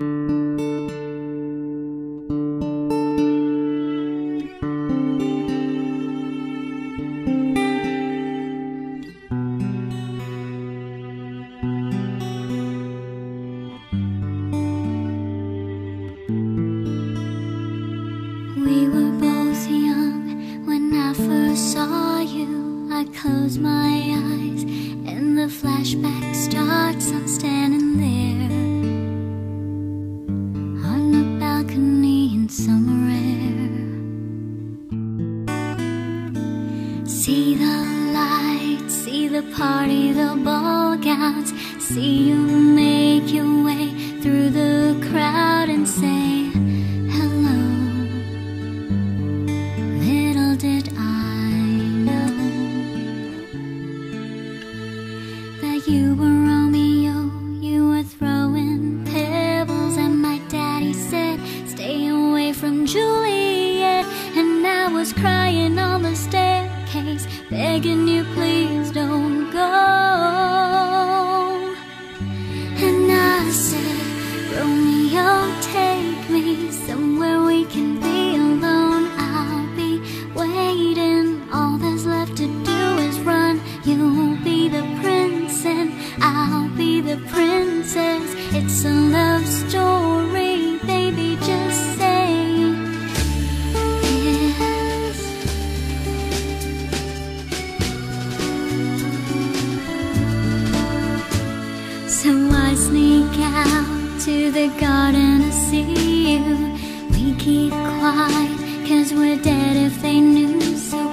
We were both young when I first saw you. I close my eyes and the flashback starts. I'm standing there on the balcony in summer air. See the lights, see the party, the ball gowns. See you make your way through the crowd and say hello. Little did I know that you were Romeo. You were throwing pebbles and my daddy said stay away from Juliet. And I was crying on the staircase, begging you please don't go. And I said, Romeo, take me somewhere we can be alone. I'll be waiting, all that's left to do is run. You'll be the prince and I'll be the princess. It's a love story, baby, just say yes. So I sneak out to the garden to see you. We keep quiet, 'cause we're dead if they knew. So